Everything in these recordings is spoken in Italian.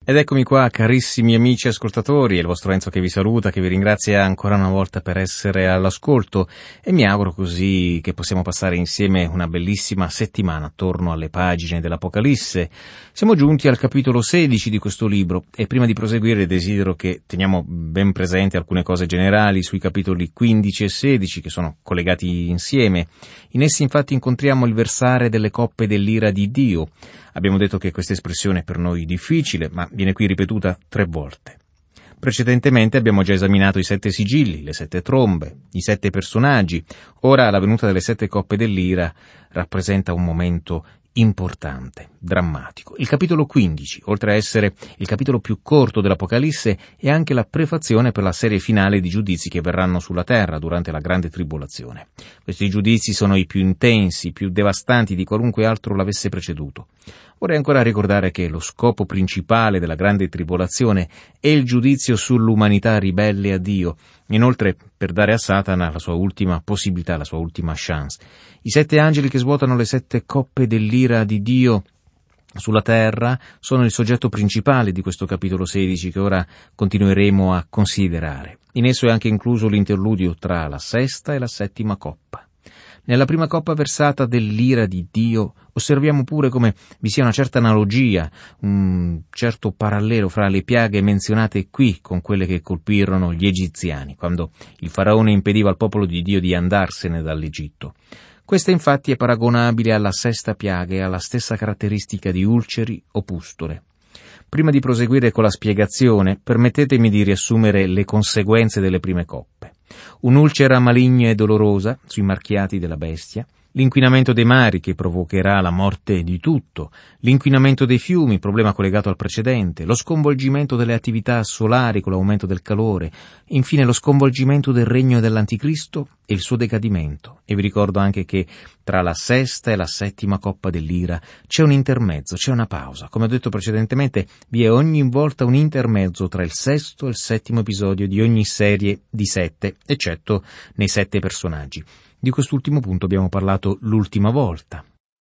Ed eccomi qua, carissimi amici ascoltatori, è il vostro Enzo che vi saluta, che vi ringrazia ancora una volta per essere all'ascolto e mi auguro così che possiamo passare insieme una bellissima settimana attorno alle pagine dell'Apocalisse. Siamo giunti al capitolo 16 di questo libro e prima di proseguire desidero che teniamo ben presente alcune cose generali sui capitoli 15 e 16 che sono collegati insieme. In essi infatti incontriamo il versare delle coppe dell'ira di Dio. Abbiamo detto che questa espressione è per noi difficile, ma viene qui ripetuta 3 volte. Precedentemente abbiamo già esaminato i 7 sigilli, le 7 trombe, i 7 personaggi. Ora la venuta delle 7 coppe dell'ira rappresenta un momento importante, drammatico. Il capitolo 15, oltre a essere il capitolo più corto dell'Apocalisse, è anche la prefazione per la serie finale di giudizi che verranno sulla terra durante la grande tribolazione. Questi giudizi sono i più intensi, più devastanti di qualunque altro l'avesse preceduto. Vorrei ancora ricordare che lo scopo principale della grande tribolazione è il giudizio sull'umanità ribelle a Dio, inoltre per dare a Satana la sua ultima possibilità, la sua ultima chance. I 7 angeli che svuotano le 7 coppe dell'ira di Dio sulla terra sono il soggetto principale di questo capitolo 16 che ora continueremo a considerare. In esso è anche incluso l'interludio tra la 6ª e la 7ª coppa. Nella prima coppa versata dell'ira di Dio osserviamo pure come vi sia una certa analogia, un certo parallelo fra le piaghe menzionate qui con quelle che colpirono gli egiziani, quando il faraone impediva al popolo di Dio di andarsene dall'Egitto. Questa infatti è paragonabile alla 6ª piaga e alla stessa caratteristica di ulceri o pustole. Prima di proseguire con la spiegazione, permettetemi di riassumere le conseguenze delle prime coppe. Un'ulcera maligna e dolorosa sui marchiati della bestia, l'inquinamento dei mari che provocherà la morte di tutto, l'inquinamento dei fiumi, problema collegato al precedente, lo sconvolgimento delle attività solari con l'aumento del calore, infine lo sconvolgimento del regno dell'Anticristo e il suo decadimento. E vi ricordo anche che tra la 6ª e la 7ª coppa dell'ira c'è un intermezzo, c'è una pausa. Come ho detto precedentemente, vi è ogni volta un intermezzo tra il 6º e il 7º episodio di ogni serie di 7, eccetto nei 7 personaggi. Di quest'ultimo punto abbiamo parlato l'ultima volta.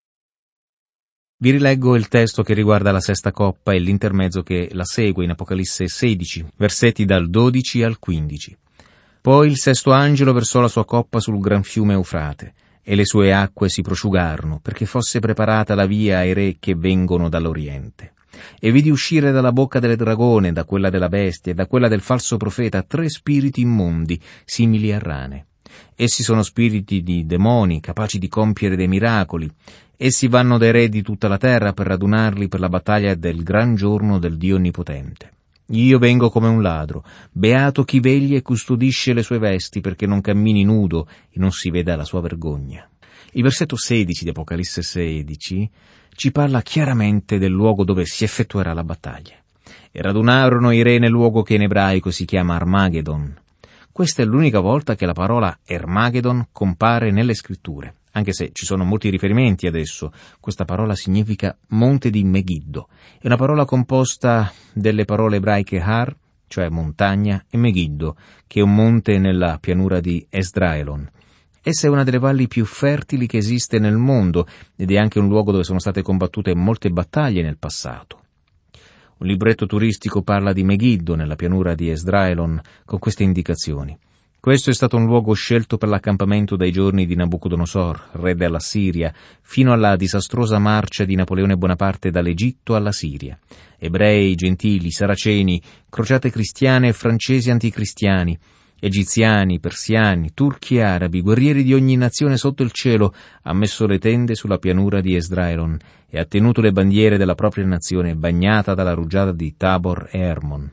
Vi rileggo il testo che riguarda la 6ª coppa e l'intermezzo che la segue in Apocalisse 16, versetti dal 12 al 15. Poi il 6º angelo versò la sua coppa sul gran fiume Eufrate, e le sue acque si prosciugarono, perché fosse preparata la via ai re che vengono dall'Oriente. E vidi uscire dalla bocca del dragone, da quella della bestia e da quella del falso profeta 3 spiriti immondi, simili a rane. Essi sono spiriti di demoni, capaci di compiere dei miracoli. Essi vanno dai re di tutta la terra per radunarli per la battaglia del gran giorno del Dio Onnipotente. Io vengo come un ladro, beato chi veglia e custodisce le sue vesti perché non cammini nudo e non si veda la sua vergogna. Il versetto 16 di Apocalisse 16 ci parla chiaramente del luogo dove si effettuerà la battaglia. E radunarono i re nel luogo che in ebraico si chiama Armageddon. Questa è l'unica volta che la parola Armageddon compare nelle scritture, anche se ci sono molti riferimenti adesso. Questa parola significa monte di Megiddo. È una parola composta delle parole ebraiche Har, cioè montagna, e Megiddo, che è un monte nella pianura di Esdraelon. Essa è una delle valli più fertili che esiste nel mondo ed è anche un luogo dove sono state combattute molte battaglie nel passato. Un libretto turistico parla di Megiddo nella pianura di Esdraelon con queste indicazioni. Questo è stato un luogo scelto per l'accampamento dai giorni di Nabucodonosor, re della Siria, fino alla disastrosa marcia di Napoleone Bonaparte dall'Egitto alla Siria. Ebrei, gentili, saraceni, crociate cristiane e francesi anticristiani, egiziani, persiani, turchi e arabi, guerrieri di ogni nazione sotto il cielo, ha messo le tende sulla pianura di Esdraelon e ha tenuto le bandiere della propria nazione bagnata dalla rugiada di Tabor e Hermon.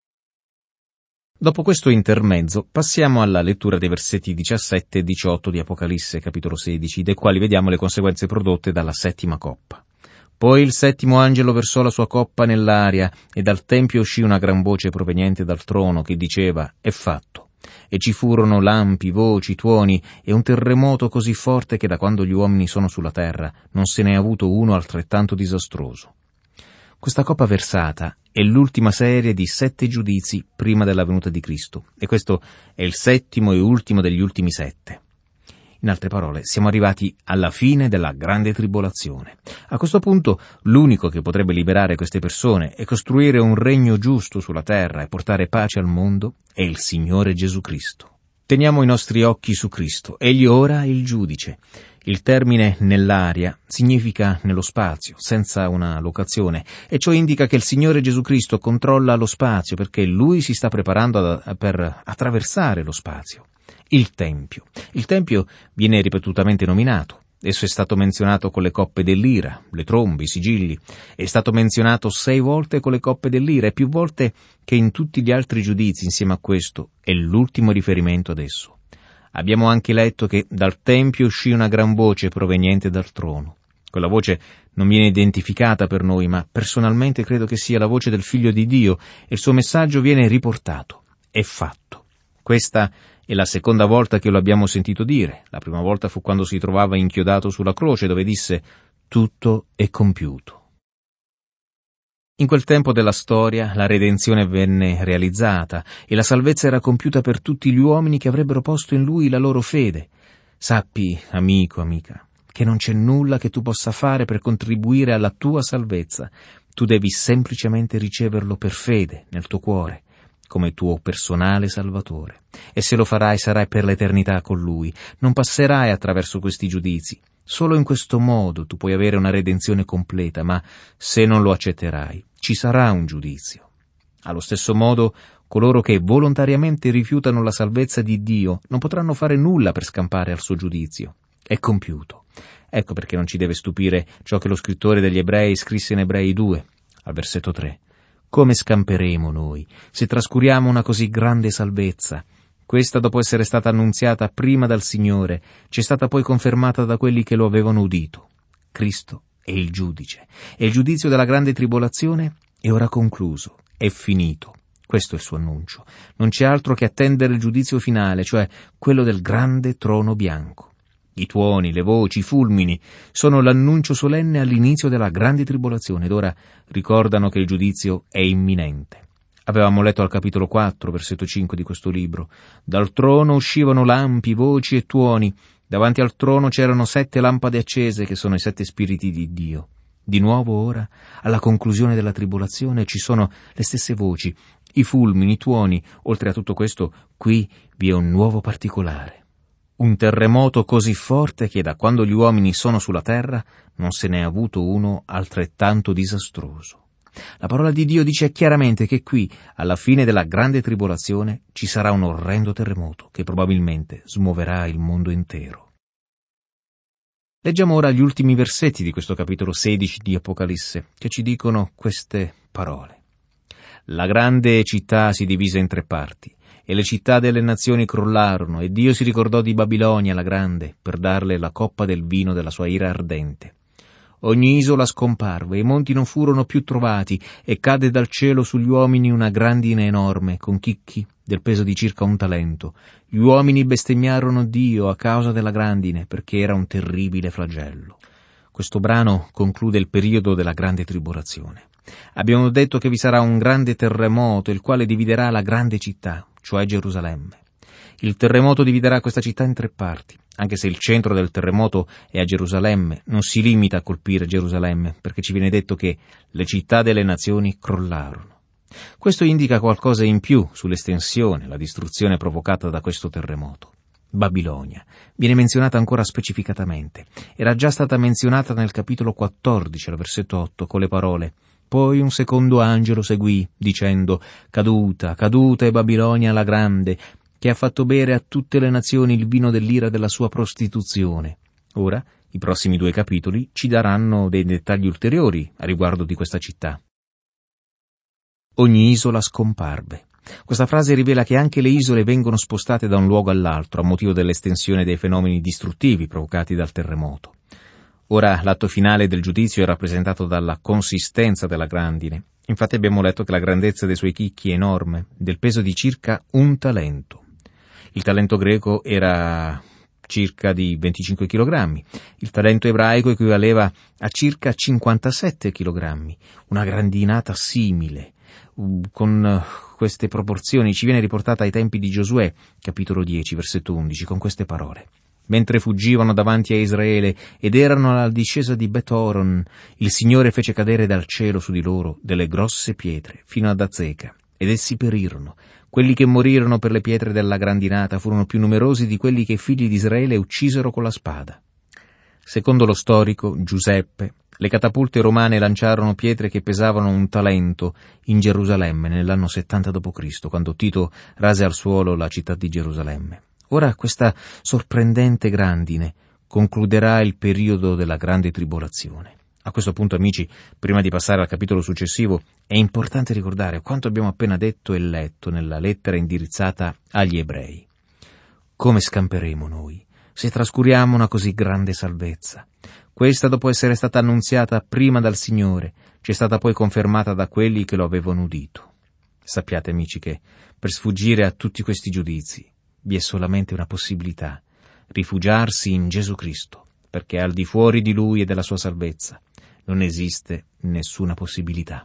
Dopo questo intermezzo passiamo alla lettura dei versetti 17 e 18 di Apocalisse capitolo 16, dai quali vediamo le conseguenze prodotte dalla 7ª coppa. Poi il 7º angelo versò la sua coppa nell'aria e dal tempio uscì una gran voce proveniente dal trono che diceva: «È fatto». E ci furono lampi, voci, tuoni e un terremoto così forte che da quando gli uomini sono sulla terra non se ne è avuto uno altrettanto disastroso. Questa coppa versata è l'ultima serie di 7 giudizi prima della venuta di Cristo, e questo è il 7º e ultimo degli ultimi 7. In altre parole, siamo arrivati alla fine della grande tribolazione. A questo punto, l'unico che potrebbe liberare queste persone e costruire un regno giusto sulla terra e portare pace al mondo è il Signore Gesù Cristo. Teniamo i nostri occhi su Cristo. Egli ora è il giudice. Il termine nell'aria significa nello spazio, senza una locazione, e ciò indica che il Signore Gesù Cristo controlla lo spazio perché Lui si sta preparando per attraversare lo spazio. Il Tempio. Il Tempio viene ripetutamente nominato. Esso è stato menzionato con le coppe dell'ira, le trombe, i sigilli. È stato menzionato 6 volte con le coppe dell'ira e più volte che in tutti gli altri giudizi insieme a questo è l'ultimo riferimento ad esso. Abbiamo anche letto che dal Tempio uscì una gran voce proveniente dal trono. Quella voce non viene identificata per noi, ma personalmente credo che sia la voce del Figlio di Dio e il suo messaggio viene riportato. È fatto. Questa è la seconda volta che lo abbiamo sentito dire. La prima volta fu quando si trovava inchiodato sulla croce, dove disse: «Tutto è compiuto». In quel tempo della storia la redenzione venne realizzata e la salvezza era compiuta per tutti gli uomini che avrebbero posto in Lui la loro fede. Sappi, amico, amica, che non c'è nulla che tu possa fare per contribuire alla tua salvezza. Tu devi semplicemente riceverlo per fede nel tuo cuore, come tuo personale Salvatore. E se lo farai sarai per l'eternità con Lui. Non passerai attraverso questi giudizi. Solo in questo modo tu puoi avere una redenzione completa, ma se non lo accetterai, ci sarà un giudizio. Allo stesso modo, coloro che volontariamente rifiutano la salvezza di Dio non potranno fare nulla per scampare al suo giudizio. È compiuto. Ecco perché non ci deve stupire ciò che lo scrittore degli Ebrei scrisse in Ebrei 2, al versetto 3. Come scamperemo noi, se trascuriamo una così grande salvezza? Questa, dopo essere stata annunziata prima dal Signore, ci è stata poi confermata da quelli che lo avevano udito. Cristo è il giudice, e il giudizio della grande tribolazione è ora concluso, è finito. Questo è il suo annuncio. Non c'è altro che attendere il giudizio finale, cioè quello del grande trono bianco. I tuoni, le voci, i fulmini sono l'annuncio solenne all'inizio della grande tribolazione ed ora ricordano che il giudizio è imminente. Avevamo letto al capitolo 4, versetto 5 di questo libro. Dal trono uscivano lampi, voci e tuoni. Davanti al trono c'erano 7 lampade accese, che sono i 7 spiriti di Dio. Di nuovo ora, alla conclusione della tribolazione, ci sono le stesse voci, i fulmini, i tuoni. Oltre a tutto questo, qui vi è un nuovo particolare. Un terremoto così forte che da quando gli uomini sono sulla terra non se n'è avuto uno altrettanto disastroso. La parola di Dio dice chiaramente che qui, alla fine della grande tribolazione, ci sarà un orrendo terremoto che probabilmente smuoverà il mondo intero. Leggiamo ora gli ultimi versetti di questo capitolo 16 di Apocalisse, che ci dicono queste parole. La grande città si divise in 3 parti, e le città delle nazioni crollarono, e Dio si ricordò di Babilonia la grande, per darle la coppa del vino della sua ira ardente. Ogni isola scomparve, i monti non furono più trovati, e cadde dal cielo sugli uomini una grandine enorme, con chicchi del peso di circa 1 talento. Gli uomini bestemmiarono Dio a causa della grandine, perché era un terribile flagello. Questo brano conclude il periodo della grande tribolazione. Abbiamo detto che vi sarà un grande terremoto, il quale dividerà la grande città, cioè Gerusalemme. Il terremoto dividerà questa città in 3 parti. Anche se il centro del terremoto è a Gerusalemme, non si limita a colpire Gerusalemme, perché ci viene detto che le città delle nazioni crollarono. Questo indica qualcosa in più sull'estensione, la distruzione provocata da questo terremoto. Babilonia viene menzionata ancora specificatamente. Era già stata menzionata nel capitolo 14, al versetto 8, con le parole: «Poi un secondo angelo seguì, dicendo: Caduta, caduta è Babilonia la grande, che ha fatto bere a tutte le nazioni il vino dell'ira della sua prostituzione». Ora, i prossimi 2 capitoli ci daranno dei dettagli ulteriori a riguardo di questa città. Ogni isola scomparve. Questa frase rivela che anche le isole vengono spostate da un luogo all'altro a motivo dell'estensione dei fenomeni distruttivi provocati dal terremoto. Ora l'atto finale del giudizio è rappresentato dalla consistenza della grandine. Infatti abbiamo letto che la grandezza dei suoi chicchi è enorme, del peso di circa 1 talento. Il talento greco era circa di 25 kg. Il talento ebraico equivaleva a circa 57 kg. Una grandinata simile. Con queste proporzioni ci viene riportata ai tempi di Giosuè, capitolo 10, versetto 11, con queste parole. Mentre fuggivano davanti a Israele ed erano alla discesa di Bet-Horon, il Signore fece cadere dal cielo su di loro delle grosse pietre, fino ad Azeca, ed essi perirono. Quelli che morirono per le pietre della grandinata furono più numerosi di quelli che i figli di Israele uccisero con la spada. Secondo lo storico Giuseppe, le catapulte romane lanciarono pietre che pesavano 1 talento in Gerusalemme nell'anno 70 d.C., quando Tito rase al suolo la città di Gerusalemme. Ora questa sorprendente grandine concluderà il periodo della grande tribolazione. A questo punto, amici, prima di passare al capitolo successivo, è importante ricordare quanto abbiamo appena detto e letto nella lettera indirizzata agli ebrei. Come scamperemo noi se trascuriamo una così grande salvezza? Questa, dopo essere stata annunziata prima dal Signore, ci è stata poi confermata da quelli che lo avevano udito. Sappiate, amici, che per sfuggire a tutti questi giudizi vi è solamente una possibilità: rifugiarsi in Gesù Cristo, perché al di fuori di Lui e della sua salvezza non esiste nessuna possibilità.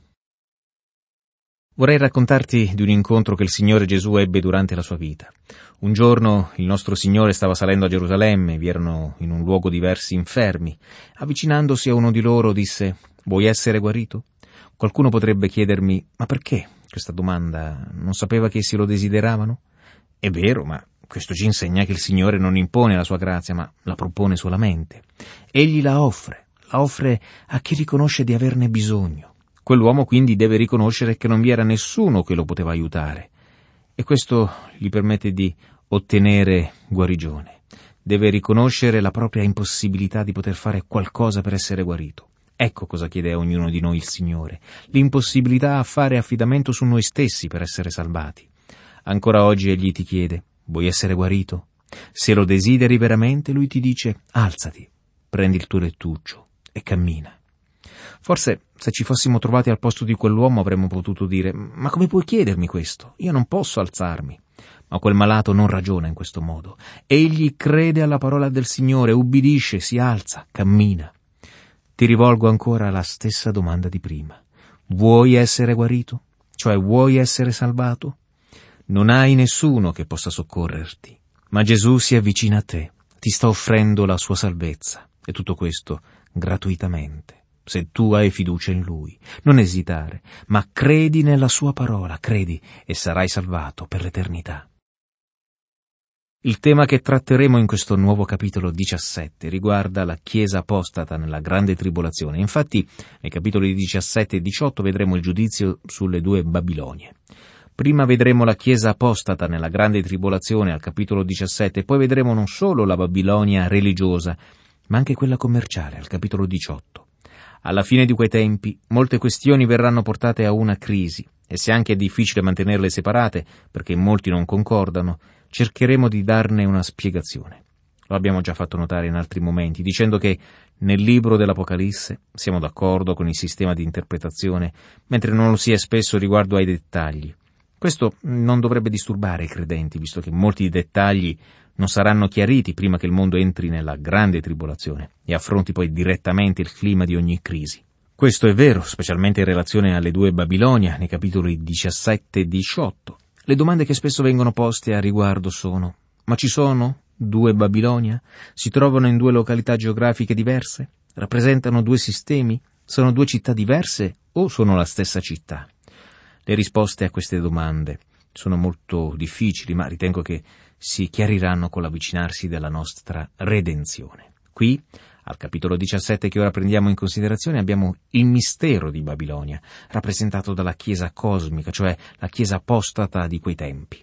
Vorrei raccontarti di un incontro che il Signore Gesù ebbe durante la sua vita. Un giorno il nostro Signore stava salendo a Gerusalemme, vi erano in un luogo diversi infermi. Avvicinandosi a uno di loro disse: «Vuoi essere guarito?» Qualcuno potrebbe chiedermi: ma perché questa domanda? Non sapeva che essi lo desideravano? È vero, ma questo ci insegna che il Signore non impone la sua grazia, ma la propone solamente. Egli la offre a chi riconosce di averne bisogno. Quell'uomo quindi deve riconoscere che non vi era nessuno che lo poteva aiutare, e questo gli permette di ottenere guarigione. Deve riconoscere la propria impossibilità di poter fare qualcosa per essere guarito. Ecco cosa chiede a ognuno di noi il Signore: l'impossibilità a fare affidamento su noi stessi per essere salvati. Ancora oggi Egli ti chiede: vuoi essere guarito? Se lo desideri veramente, Lui ti dice: alzati, prendi il tuo lettuccio e cammina. Forse, se ci fossimo trovati al posto di quell'uomo, avremmo potuto dire: ma come puoi chiedermi questo? Io non posso alzarmi. Ma quel malato non ragiona in questo modo. Egli crede alla parola del Signore, ubbidisce, si alza, cammina. Ti rivolgo ancora la stessa domanda di prima: vuoi essere guarito? Cioè, vuoi essere salvato? Non hai nessuno che possa soccorrerti, ma Gesù si avvicina a te, ti sta offrendo la sua salvezza, e tutto questo gratuitamente. Se tu hai fiducia in Lui, non esitare, ma credi nella sua parola, credi e sarai salvato per l'eternità. Il tema che tratteremo in questo nuovo capitolo 17 riguarda la Chiesa apostata nella grande tribolazione. Infatti, nei capitoli 17 e 18 vedremo il giudizio sulle 2 Babilonie. Prima vedremo la Chiesa apostata nella grande tribolazione al capitolo 17, e poi vedremo non solo la Babilonia religiosa, ma anche quella commerciale al capitolo 18. Alla fine di quei tempi, molte questioni verranno portate a una crisi, e se anche è difficile mantenerle separate, perché molti non concordano, cercheremo di darne una spiegazione. Lo abbiamo già fatto notare in altri momenti, dicendo che nel libro dell'Apocalisse siamo d'accordo con il sistema di interpretazione, mentre non lo si è spesso riguardo ai dettagli. Questo non dovrebbe disturbare i credenti, visto che molti dettagli non saranno chiariti prima che il mondo entri nella grande tribolazione e affronti poi direttamente il clima di ogni crisi. Questo è vero, specialmente in relazione alle 2 Babilonia, nei capitoli 17 e 18. Le domande che spesso vengono poste a riguardo sono: ma ci sono 2 Babilonia? Si trovano in 2 località geografiche diverse? Rappresentano 2 sistemi? Sono 2 città diverse o sono la stessa città? Le risposte a queste domande sono molto difficili, ma ritengo che si chiariranno con l'avvicinarsi della nostra redenzione. Qui, al capitolo 17 che ora prendiamo in considerazione, abbiamo il mistero di Babilonia, rappresentato dalla Chiesa cosmica, cioè la Chiesa apostata di quei tempi.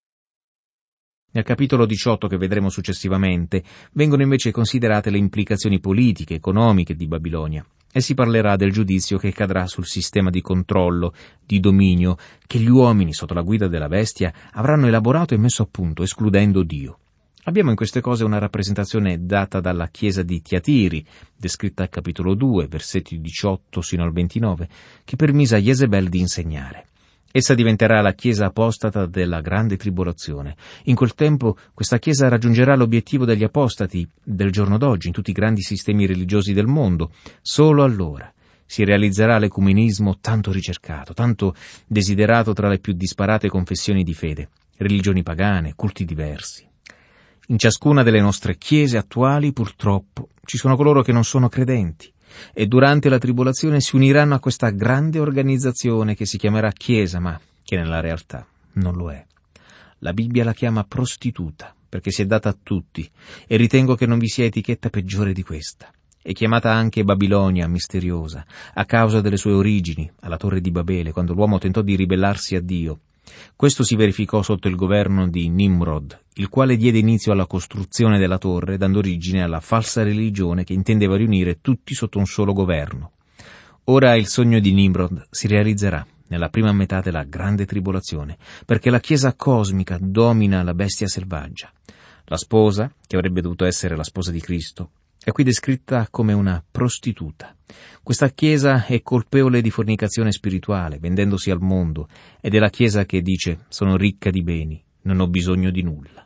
Nel capitolo 18, che vedremo successivamente, vengono invece considerate le implicazioni politiche, economiche di Babilonia, e si parlerà del giudizio che cadrà sul sistema di controllo, di dominio, che gli uomini, sotto la guida della bestia, avranno elaborato e messo a punto, escludendo Dio. Abbiamo in queste cose una rappresentazione data dalla chiesa di Tiatiri, descritta al capitolo 2, versetti 18 sino al 29, che permise a Jezebel di insegnare. Essa diventerà la chiesa apostata della grande tribolazione. In quel tempo questa chiesa raggiungerà l'obiettivo degli apostati del giorno d'oggi in tutti i grandi sistemi religiosi del mondo. Solo allora si realizzerà l'ecumenismo tanto ricercato, tanto desiderato tra le più disparate confessioni di fede, religioni pagane, culti diversi. In ciascuna delle nostre chiese attuali, purtroppo, ci sono coloro che non sono credenti e durante la tribolazione si uniranno a questa grande organizzazione che si chiamerà Chiesa, ma che nella realtà non lo è. La Bibbia la chiama prostituta, perché si è data a tutti, e ritengo che non vi sia etichetta peggiore di questa. È chiamata anche Babilonia misteriosa, a causa delle sue origini, alla Torre di Babele, quando l'uomo tentò di ribellarsi a Dio. Questo si verificò sotto il governo di Nimrod, il quale diede inizio alla costruzione della torre, dando origine alla falsa religione che intendeva riunire tutti sotto un solo governo. Ora il sogno di Nimrod si realizzerà nella prima metà della grande tribolazione, perché la Chiesa cosmica domina la bestia selvaggia. La sposa, che avrebbe dovuto essere la sposa di Cristo, è qui descritta come una prostituta. Questa Chiesa è colpevole di fornicazione spirituale, vendendosi al mondo, ed è la Chiesa che dice: sono ricca di beni, non ho bisogno di nulla.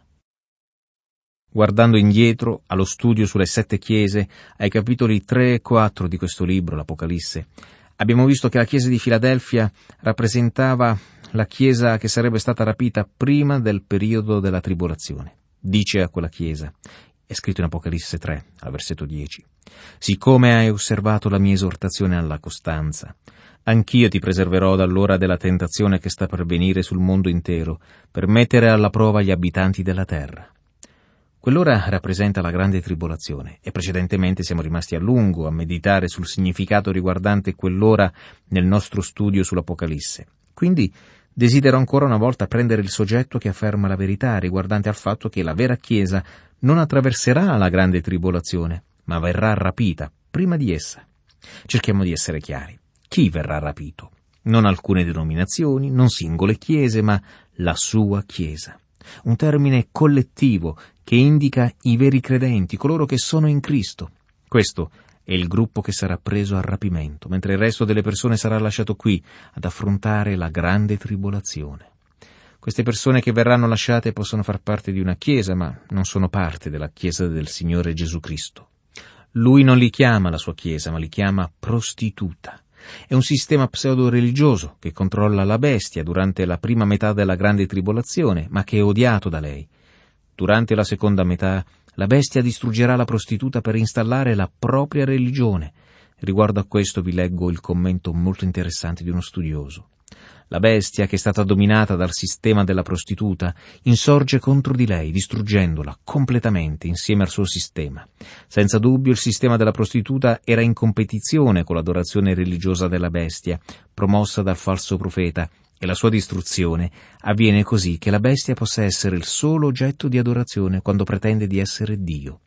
Guardando indietro allo studio sulle 7 chiese, ai capitoli 3 e 4 di questo libro, l'Apocalisse, abbiamo visto che la Chiesa di Filadelfia rappresentava la Chiesa che sarebbe stata rapita prima del periodo della tribolazione. Dice a quella Chiesa, è scritto in Apocalisse 3, al versetto 10, «Siccome hai osservato la mia esortazione alla costanza, anch'io ti preserverò dall'ora della tentazione che sta per venire sul mondo intero, per mettere alla prova gli abitanti della terra». Quell'ora rappresenta la grande tribolazione, e precedentemente siamo rimasti a lungo a meditare sul significato riguardante quell'ora nel nostro studio sull'Apocalisse. Quindi desidero ancora una volta prendere il soggetto che afferma la verità riguardante al fatto che la vera Chiesa non attraverserà la grande tribolazione, ma verrà rapita prima di essa. Cerchiamo di essere chiari. Chi verrà rapito? Non alcune denominazioni, non singole chiese, ma la sua Chiesa. Un termine collettivo che indica i veri credenti, coloro che sono in Cristo. Questo è il gruppo che sarà preso al rapimento, mentre il resto delle persone sarà lasciato qui ad affrontare la grande tribolazione. Queste persone che verranno lasciate possono far parte di una Chiesa, ma non sono parte della Chiesa del Signore Gesù Cristo. Lui non li chiama la sua Chiesa, ma li chiama prostituta. È un sistema pseudo-religioso che controlla la bestia durante la prima metà della grande tribolazione, ma che è odiato da lei. Durante la seconda metà, la bestia distruggerà la prostituta per installare la propria religione. Riguardo a questo vi leggo il commento molto interessante di uno studioso. La bestia, che è stata dominata dal sistema della prostituta, insorge contro di lei, distruggendola completamente insieme al suo sistema. Senza dubbio il sistema della prostituta era in competizione con l'adorazione religiosa della bestia, promossa dal falso profeta, e la sua distruzione avviene così che la bestia possa essere il solo oggetto di adorazione quando pretende di essere Dio.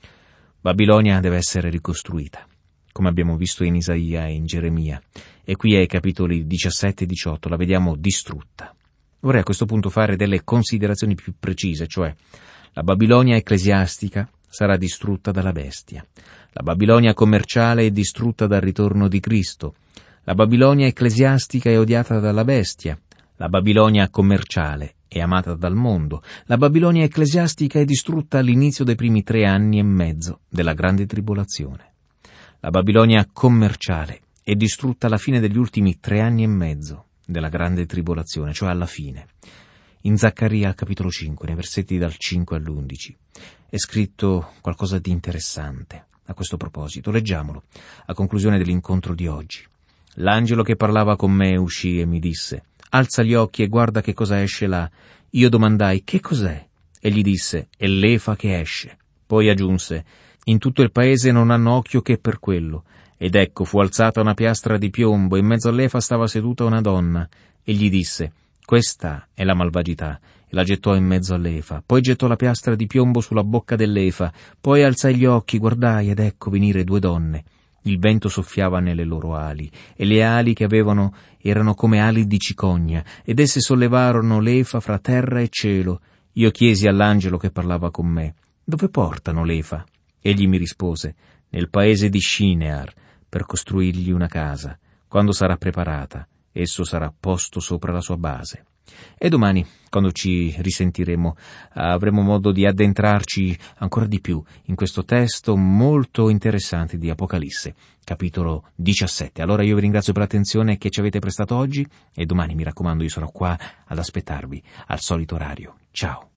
Babilonia deve essere ricostruita, come abbiamo visto in Isaia e in Geremia, e qui ai capitoli 17 e 18 la vediamo distrutta. Vorrei a questo punto fare delle considerazioni più precise, cioè la Babilonia ecclesiastica sarà distrutta dalla bestia, la Babilonia commerciale è distrutta dal ritorno di Cristo, la Babilonia ecclesiastica è odiata dalla bestia, la Babilonia commerciale è amata dal mondo, la Babilonia ecclesiastica è distrutta all'inizio dei primi 3 anni e mezzo della grande tribolazione. La Babilonia commerciale è distrutta alla fine degli ultimi 3 anni e mezzo della grande tribolazione, cioè alla fine. In Zaccaria, capitolo 5, nei versetti dal 5 all'11, è scritto qualcosa di interessante a questo proposito. Leggiamolo, a conclusione dell'incontro di oggi. L'angelo che parlava con me uscì e mi disse: «Alza gli occhi e guarda che cosa esce là». Io domandai: «Che cos'è?» Egli disse: «È l'efa che esce». Poi aggiunse: «In tutto il paese non hanno occhio che per quello». Ed ecco, fu alzata una piastra di piombo, e in mezzo all'efa stava seduta una donna. Egli disse: «Questa è la malvagità», e la gettò in mezzo all'efa. Poi gettò la piastra di piombo sulla bocca dell'efa. Poi alzai gli occhi, guardai, ed ecco venire 2 donne. Il vento soffiava nelle loro ali, e le ali che avevano erano come ali di cicogna, ed esse sollevarono l'efa fra terra e cielo. Io chiesi all'angelo che parlava con me: «Dove portano l'efa?» Egli mi rispose: «Nel paese di Shinear, per costruirgli una casa. Quando sarà preparata, esso sarà posto sopra la sua base». E domani, quando ci risentiremo, avremo modo di addentrarci ancora di più in questo testo molto interessante di Apocalisse, capitolo 17. Allora io vi ringrazio per l'attenzione che ci avete prestato oggi, e domani, mi raccomando, io sarò qua ad aspettarvi al solito orario. Ciao!